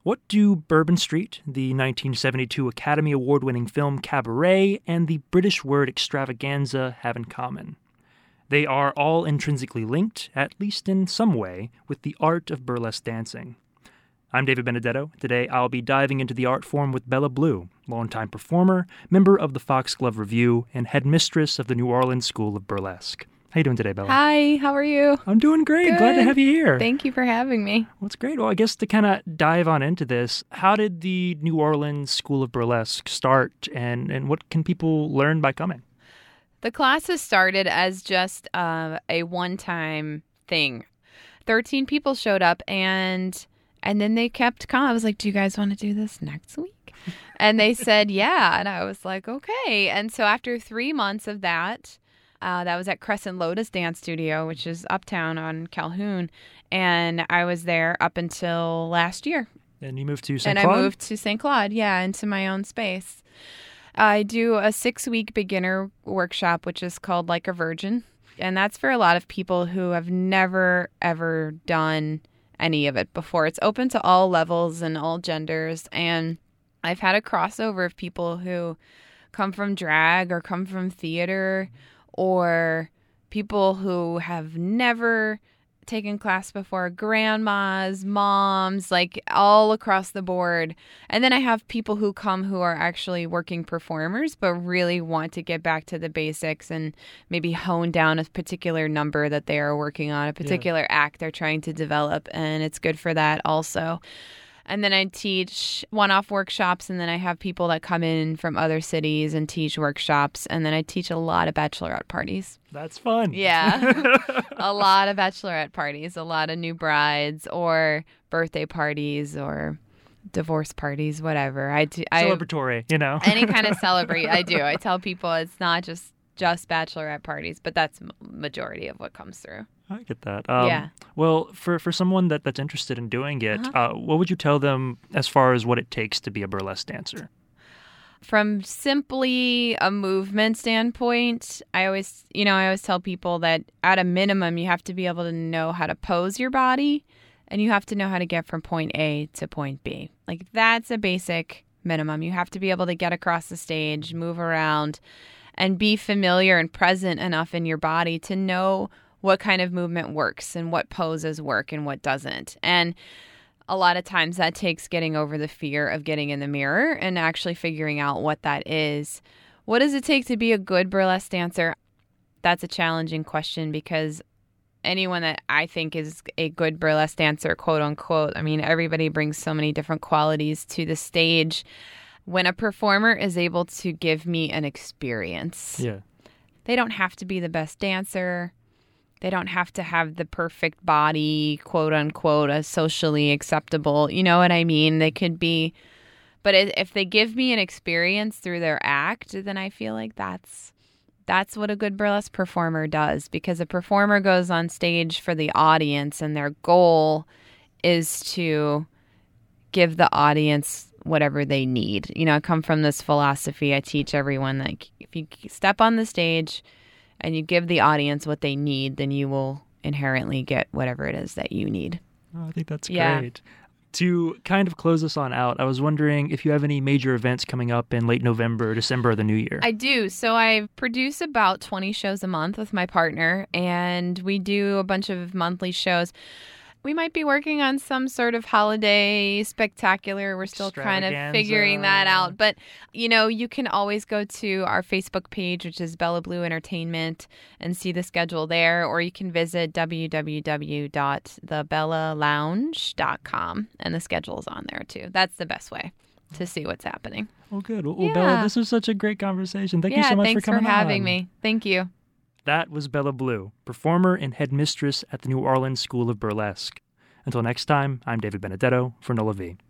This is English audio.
What do Bourbon Street, the 1972 Academy Award-winning film Cabaret, and the British word extravaganza have in common? They are all intrinsically linked, at least in some way, with the art of burlesque dancing. I'm David Benedetto. Today I'll be diving into the art form with Bella Blue, longtime performer, member of the Foxglove Revue, and headmistress of the New Orleans School of Burlesque. How you doing today, Bella? Hi, how are you? I'm doing great. Good. Glad to have you here. Thank you for having me. Well, it's great. Well, I guess to kind of dive on into this, how did the New Orleans School of Burlesque start, and what can people learn by coming? The classes started as just a one-time thing. 13 people showed up, and then they kept coming. I was like, do you guys want to do this next week? And they said, yeah. And I was like, okay. And so after 3 months of that was at Crescent Lotus Dance Studio, which is uptown on Calhoun. And I was there up until last year. And you moved to St. Claude? And I moved to St. Claude, into my own space. I do a 6-week beginner workshop, which is called Like a Virgin. And that's for a lot of people who have never, ever done any of it before. It's open to all levels and all genders. And I've had a crossover of people who come from drag or come from theater, or people who have never taken class before, grandmas, moms, like all across the board. And then I have people who come who are actually working performers, but really want to get back to the basics and maybe hone down a particular number that they are working on, a particular act they're trying to develop. And it's good for that also. And then I teach one-off workshops, and then I have people that come in from other cities and teach workshops. And then I teach a lot of bachelorette parties. That's fun. Yeah. A lot of bachelorette parties, a lot of new brides or birthday parties or divorce parties, whatever. Celebratory, Any kind of celebrate, I do. I tell people it's not just bachelorette parties, but that's majority of what comes through. I get that. Yeah. Well, for someone that's interested in doing it, what would you tell them as far as what it takes to be a burlesque dancer? From simply a movement standpoint, I always tell people that at a minimum, you have to be able to know how to pose your body, and you have to know how to get from point A to point B. Like, that's a basic minimum. You have to be able to get across the stage, move around, and be familiar and present enough in your body to know what kind of movement works and what poses work and what doesn't. And a lot of times that takes getting over the fear of getting in the mirror and actually figuring out what that is. What does it take to be a good burlesque dancer? That's a challenging question, because anyone that I think is a good burlesque dancer, quote unquote, I mean, everybody brings so many different qualities to the stage. When a performer is able to give me an experience, they don't have to be the best dancer. They don't have to have the perfect body, quote unquote, as socially acceptable. You know what I mean? They could be, but if they give me an experience through their act, then I feel like that's what a good burlesque performer does, because a performer goes on stage for the audience, and their goal is to give the audience whatever they need. I come from this philosophy. I teach everyone that if you step on the stage and you give the audience what they need, then you will inherently get whatever it is that you need. Oh, I think that's great. To kind of close this on out, I was wondering if you have any major events coming up in late November, December, or the new year. I do. So I produce about 20 shows a month with my partner, and we do a bunch of monthly shows. We might be working on some sort of holiday spectacular. We're still kind of figuring that out. But, you can always go to our Facebook page, which is Bella Blue Entertainment, and see the schedule there. Or you can visit www.thebellalounge.com, and the schedule is on there, too. That's the best way to see what's happening. Oh, good. Well, Bella, this was such a great conversation. Thank you so much for coming on. Thanks for having me. Thank you. That was Bella Blue, performer and headmistress at the New Orleans School of Burlesque. Until next time, I'm David Benedetto for NOLA V.